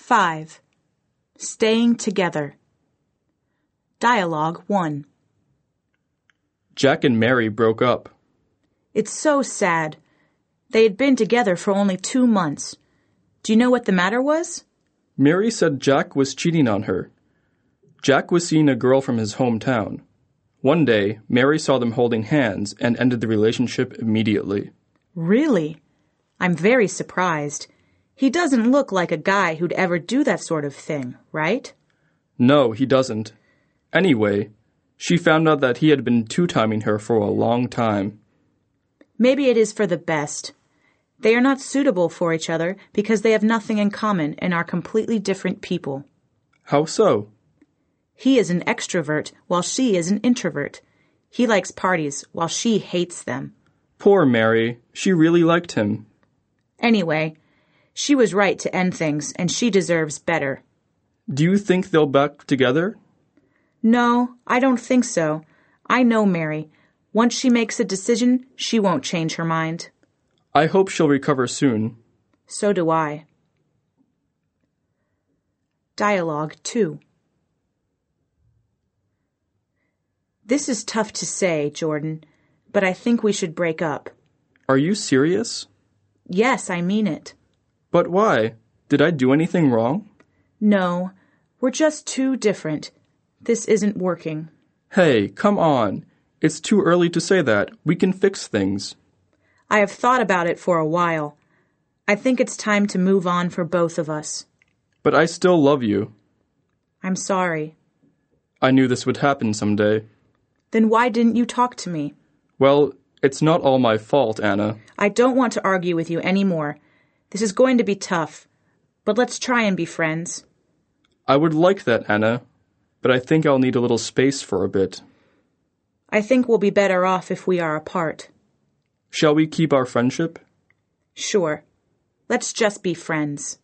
5. Staying together. Dialogue 1. Jack and Mary broke up. It's so sad. They had been together for only 2 months. Do you know what the matter was? Mary said Jack was cheating on her. Jack was seeing a girl from his hometown. One day, Mary saw them holding hands and ended the relationship immediately. Really? I'm very surprised. He doesn't look like a guy who'd ever do that sort of thing, right? No, he doesn't. Anyway, she found out that he had been two-timing her for a long time. Maybe it is for the best. They are not suitable for each other because they have nothing in common and are completely different people. How so? He is an extrovert while she is an introvert. He likes parties while she hates them. Poor Mary. She really liked him. Anyway, she was right to end things, and she deserves better. Do you think they'll back together? No, I don't think so. I know Mary. Once she makes a decision, she won't change her mind. I hope she'll recover soon. So do I. Dialogue 2. This is tough to say, Jordan, but I think we should break up. Are you serious? Yes, I mean it. But why? Did I do anything wrong? No, we're just too different. This isn't working. Hey, come on. It's too early to say that. We can fix things. I have thought about it for a while. I think it's time to move on for both of us. But I still love you. I'm sorry. I knew this would happen someday. Then why didn't you talk to me? Well, it's not all my fault, Anna. I don't want to argue with you anymore. This is going to be tough, but let's try and be friends. I would like that, Anna, but I think I'll need a little space for a bit. I think we'll be better off if we are apart. Shall we keep our friendship? Sure. Let's just be friends.